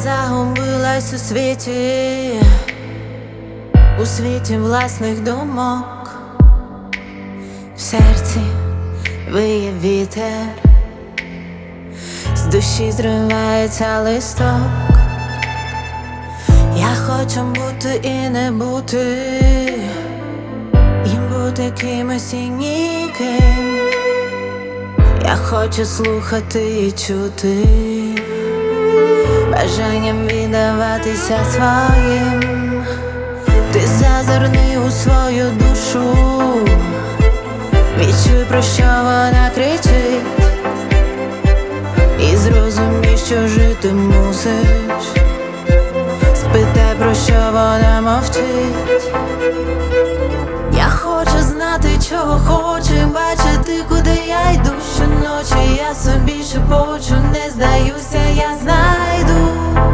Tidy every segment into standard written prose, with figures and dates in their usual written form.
загубилась у світі власних думок. В серці виє вітер, з душі зривається листок. Я хочу бути і не бути, і бути кимось і ніким. Я хочу слухати і чути, бажанням віддаватися своїм. Ти зазирни у свою душу, відчуй, про що вона кричить, і зрозумій, що жити мусиш. Спитай, про що вона мовчить. Я хочу знати, чого хочу, бачити, куди я йду. Щоночі я собі шепочу, не здаюся, я знайду.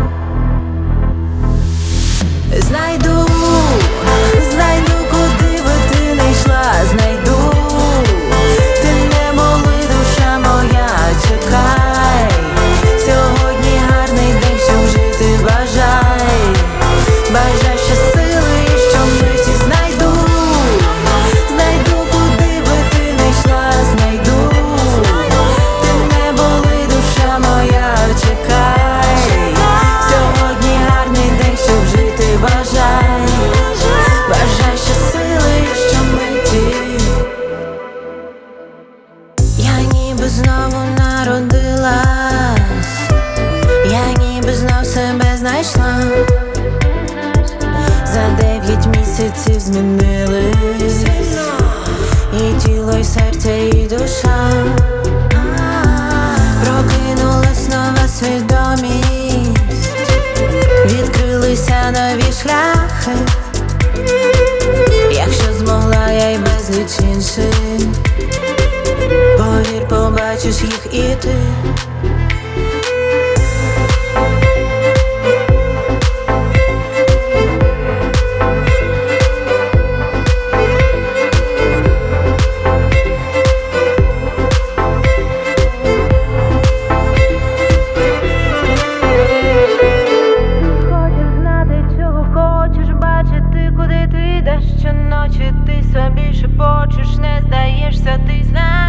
Знайду, куди би ти не йшла, знайду. Ти не моли, душа моя, чекай. Сьогодні гарний день, щоб жити бажай. Бажай щосили, що миті знайду. Знайду, куди би ти не йшла, знайду. Ти не боли, душа моя, чекай. Сьогодні гарний день, щоб жити бажай. Бажай щосили, що миті. Я ніби знову народилась, я ніби знов себе знайшла. За 9 місяців змінились і тіло, і серце, і душа. Прокинулась нова свідомість, відкрилися нові шляхи. Якщо змогла я й безліч інших, повір, побачиш їх і ти. Щоночі ти собі шепочеш, не здаєшся, ти знаєш.